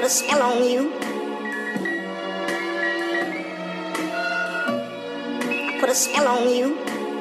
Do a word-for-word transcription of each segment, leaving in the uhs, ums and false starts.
spell on you. Put a spell on you.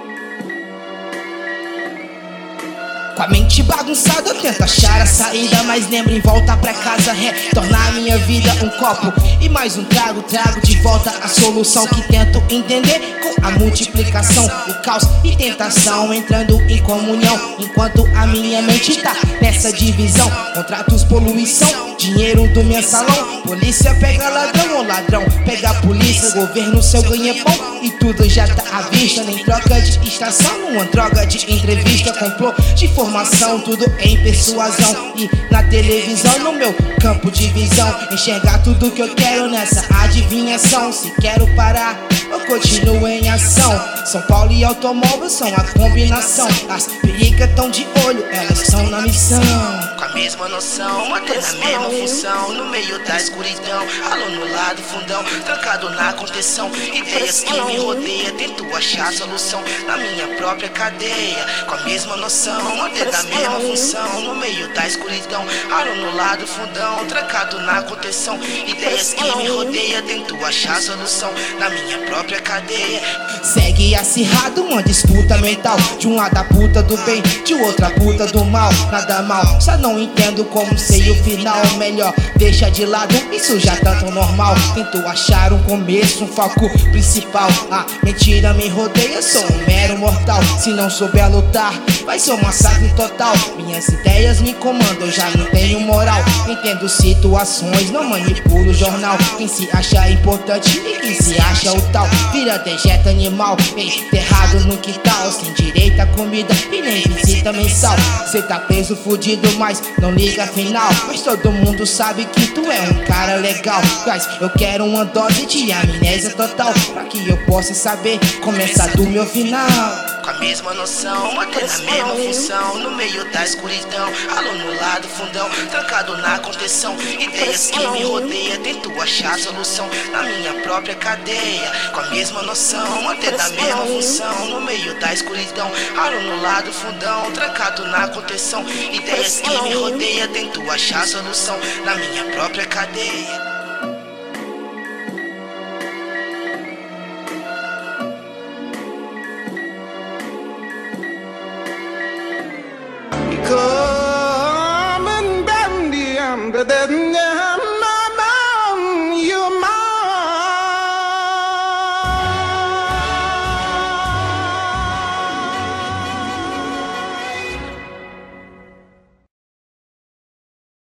Com a mente bagunçada eu tento achar a saída, mas lembro em volta pra casa, retornar minha vida um copo e mais um trago, trago de volta a solução que tento entender com a multiplicação, o caos e tentação entrando em comunhão, enquanto a minha mente tá nessa divisão, contratos, poluição, dinheiro do mensalão, polícia pega ladrão ou ladrão pega a polícia, governo seu ganha-pão e tudo já tá à vista, nem troca de estação, numa droga de entrevista, complô de formação, tudo em persuasão e na televisão, no meu campo de visão, enxergar tudo que eu quero nessa adivinhação, se quero parar eu continuo em ação, São Paulo e automóvel são a combinação, as perigas tão de olho, elas estão na missão. Com a mesma noção, mantendo a mesma função, no meio da escuridão, alô no lado fundão, trancado na contenção, ideias que me rodeiam, tento achar solução na minha própria cadeia. Com a mesma noção, mantendo a mesma função, no meio da escuridão, alô no lado fundão, trancado na contenção, ideias que me rodeiam, tento achar solução na minha própria cadeia. Segue acirrado uma disputa mental, de um lado a puta do bem, de outro a puta do mal, nada mal, só não entendo como sei o final, melhor deixa de lado, isso já tá tão normal, tento achar um começo, um foco principal, a mentira me rodeia, sou um mero mortal, se não souber lutar, vai ser um massacre total, minhas ideias me comandam, eu já não tenho moral, entendo situações, não manipulo o jornal, quem se acha importante e quem se acha o tal, vira dejeto animal, enterrado no quintal, sem direito a comida e nem visita mensal, cê tá preso fudido, mas não liga afinal, pois todo mundo sabe que tu é um cara legal, mas eu quero uma dose de amnésia total, pra que eu possa saber começar do meu final. Com a mesma noção, mantendo a mesma função, no meio da escuridão, alô no lado fundão, trancado na contenção, ideias que me rodeiam, tento achar solução na minha própria cadeia. Com a mesma noção, mantendo a mesma função, no meio da escuridão, alô no lado fundão, trancado na contenção, ideias que me rodeiam, tento achar solução na minha própria cadeia.